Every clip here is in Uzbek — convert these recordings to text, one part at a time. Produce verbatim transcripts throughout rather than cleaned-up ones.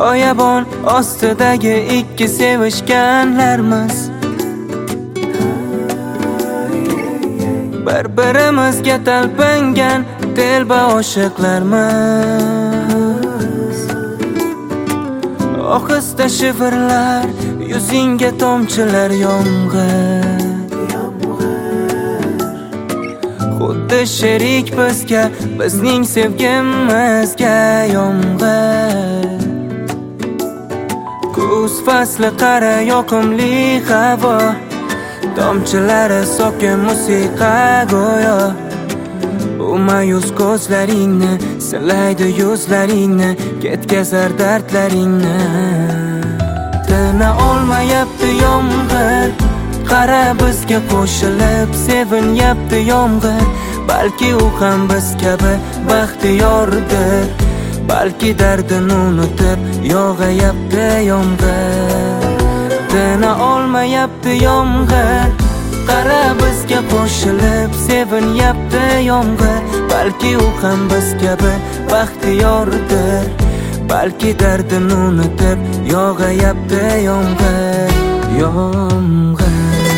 Soyabon ostidagi ikki sevishganlarmiz. Bir-birimizga talpingan telba oshiqlarmiz. Ohista shivirlar, yuzingga tomchilar yomg'ir. Xuddi sherik bizga, bizning sevgimizga yomg'ir. Kuz fasli qara yoqimli havo, tomchilari sokin musiqa go'yo. Bu mayus ko'zlaringni, silaydi yuzlaringni, ketkazar dardlaringni. Tina olmayapti yomg'ir, qara bizga qo'shilib sevinyapti yomg'ir. Balki u ham biz kabi baxtiyordir, balki dardini unutib yog'ayapti yomg'ir. Tina olmayapti yomg'ir, qara bizga qo'shilib sevinyapti yomg'ir. Balki u ham biz kabi baxtiyordir, balki dardini unutib yog'ayapti yomg'ir. Yomg'ir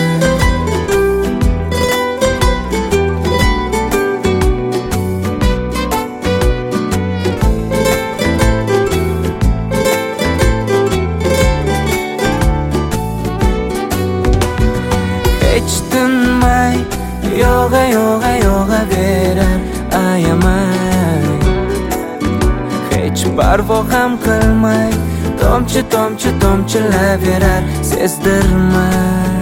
hech tinmay yog'a yog'a yog'a verar ayamay. Hech parvo ham qilmay tomchi tomchi tomchilaverar sezdirmay.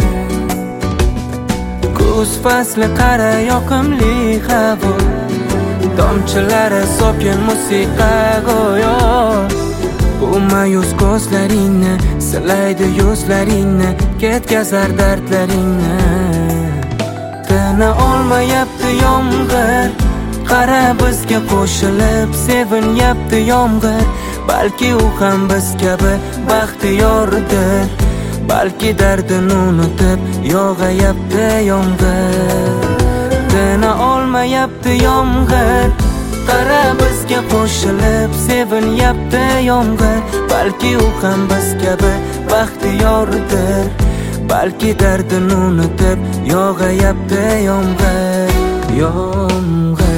Kuz fasli qara yoqimli havo, tomchilari sokin musiqa go'yo. Bu mayus ko'zlaringni, silaydi yuzlaringni, ketkazar dardlaringni. Tina olmayapti yomg'ir, qara bizga qo'shilib sevinyapti yomg'ir. Balki u ham biz kabi baxtiyordir, balki dardini unutib yog'ayapti yomg'ir. Tina olmayapti yomg'ir, qara bizga qo'shilib sevinyapti yomg'ir. Balki u ham biz kabi baxtiyordir, balki dardini unutib yog'ayapti yomg'ir. Yomg'ir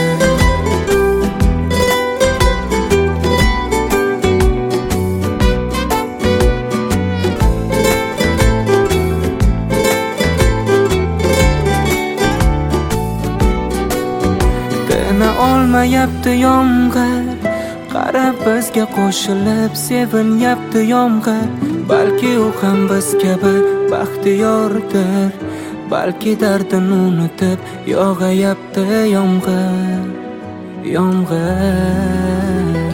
Tina olmayapti yomg'ir, qara bizga qo'shilib sevinyapti yomg'ir. Balki u ham biz kabi baxtiyordir, balki dardini unutib yog'ayapti yomg'ir. Yomg'ir